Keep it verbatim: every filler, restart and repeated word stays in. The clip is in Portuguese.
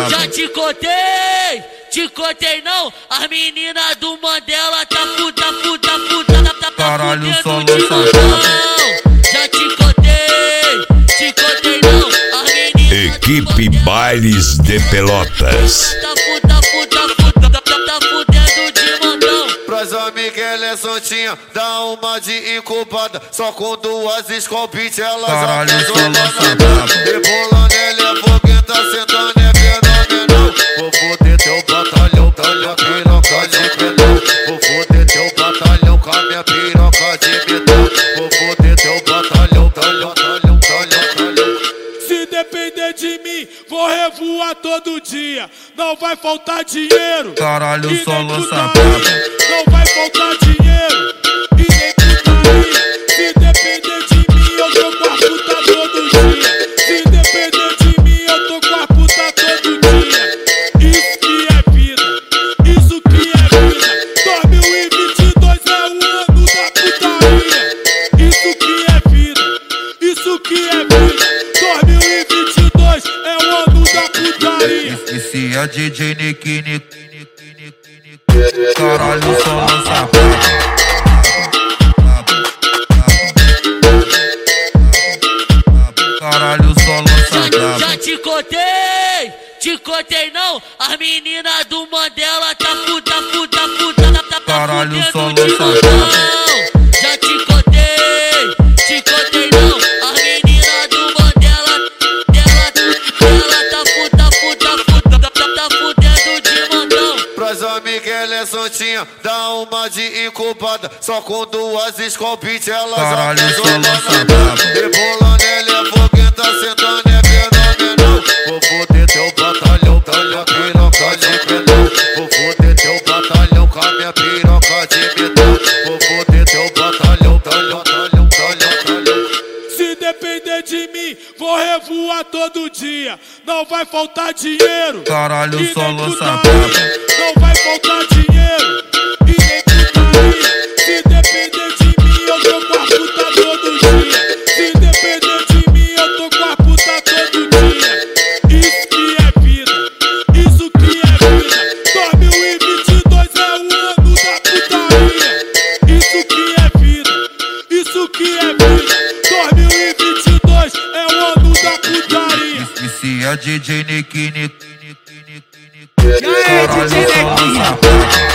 Já te contei, te contei não. As meninas do Mandela tá puta, puta, puta, tá, tá, Caralho, só fudendo de montão. Já te contei, te contei não. As meninas Equipe Bailes de Pelotas. tá puta, puta, puta, tá, tá fudendo de montão. Pras amigas ela é soltinha, dá uma de incubada. Só com duas escopite ela Caralho, já tá só jogando. Rebolando ela é foguenta, sentando é fenomenal. Vou foder teu batalhão, tá minha piroca de pelão. Vou foder teu batalhão com a minha piroca de metal. Vou foder teu batalhão, talhão, talhão, talhão, talhão. Se depender de mim, vou revoar todo dia. Não vai faltar dinheiro. Caralho, e só nem lança putaria. Não vai faltar dinheiro e nem putaria. Se depender de mim, eu tô com a puta todo dia. Se depender de mim, eu tô com a puta todo dia. Isso que é vida, isso que é vida. dois mil e vinte e dois é o ano da putaria. Isso que é vida, isso que é vida. dois mil e vinte e dois é o ano da putaria. E se a D J Nick, Nick, Nick, Nick, Nick, caralho, só lança brabo. Caralho, só lança brabo. Já te contei, te contei não. As meninas do Mandela tá puta, puta, puta, tá, tá, tá Caralho, só fudendo de lança montão. Já te contei, te contei não. As meninas do Mandela, ela, ela tá puta, puta, puta, tá, tá, tá fudendo de montão. Pras amigas ela é soltinha, dá uma de incubada. Só com duas escopite ela Caralho, já tá só lança jogando. brabo. Rebolando ela é foguenta, sentando é fenomenal. Vou foder teu batalhão, tá minha piroca de pelão. Vou foder teu batalhão com a minha piroca de metal. Vou foder teu batalhão, talhão, talhão, talhão, talhão. Se depender de mim, vou revoar todo dia. Não vai faltar dinheiro. Caralho, e só nem lança putaria. brabo. Não vai faltar dinheiro e nem putaria. Se depender de mim, eu tô com a puta todo dia. Se depender de mim, eu tô com a puta todo dia. Isso que é vida, isso que é vida. dois mil e vinte e dois é o ano da putaria. Isso que é vida, isso que é vida. dois mil e vinte e dois é o ano da putaria. E se a D J Nick, Nick, Nick, Nick, Nick, E aí, caralho, D J só Nequinho? lança brabo.